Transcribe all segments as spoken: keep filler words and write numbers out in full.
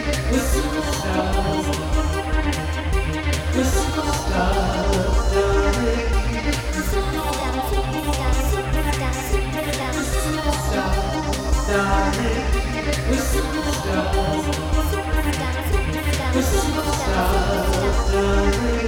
We're superstars. We're superstars, darling. Superstars, darling. We're superstars. We're superstars, darling.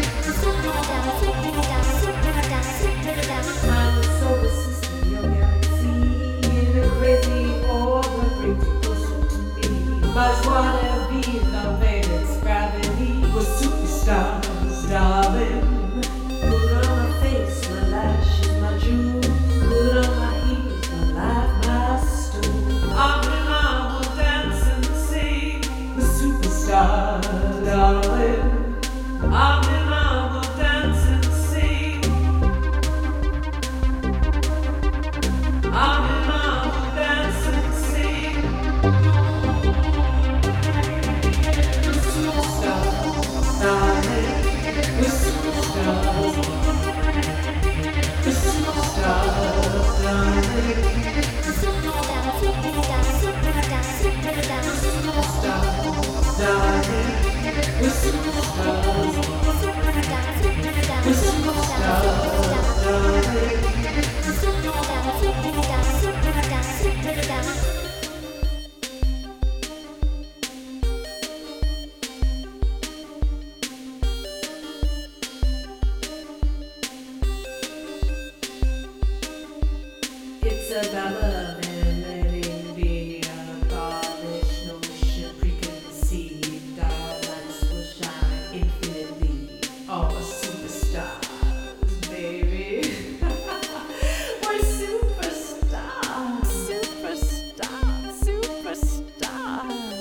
I'm so resistant, your galaxy in a crazy orbit brings you closer to me. But whatever be the Venus gravity, we're superstars, darling. Put on my face, my lashes, my jewels. Put on my heels, my life, my stone. Arm in arm, we'll dance and sing. We're superstars, darling. Arm in arm, we'll dance and sing. Arm in arm, we'll dance and sing. We're superstars, darling. We're superstars. We're superstars, darling. We're superstars, darling. We're superstars. We're superstars, darling. It's about love and letting be abolished, notion preconceived. Our lights will shine infinitely. All our superstars, baby. We're superstars. Superstar, superstar.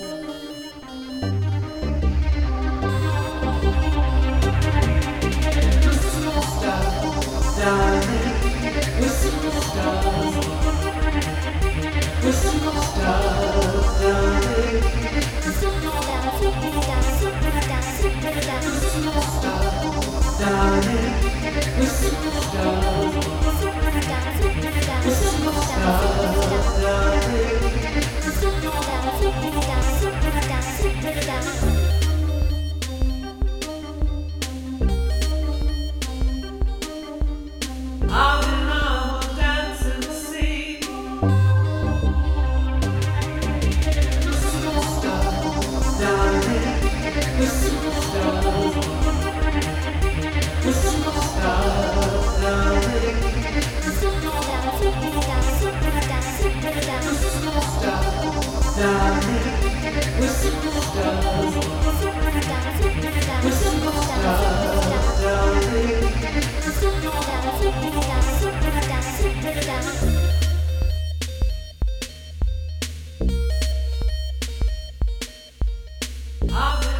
We're superstars, darling. We're superstars. We're superstars, darling. We're superstars, darling. We're superstars. We're superstars, darling. Arm in arm, we'll dance and sing. We're superstars, darling. We're superstars. We're superstars, darling. We're superstars, darling. We're superstars. We're superstars, darling. I'm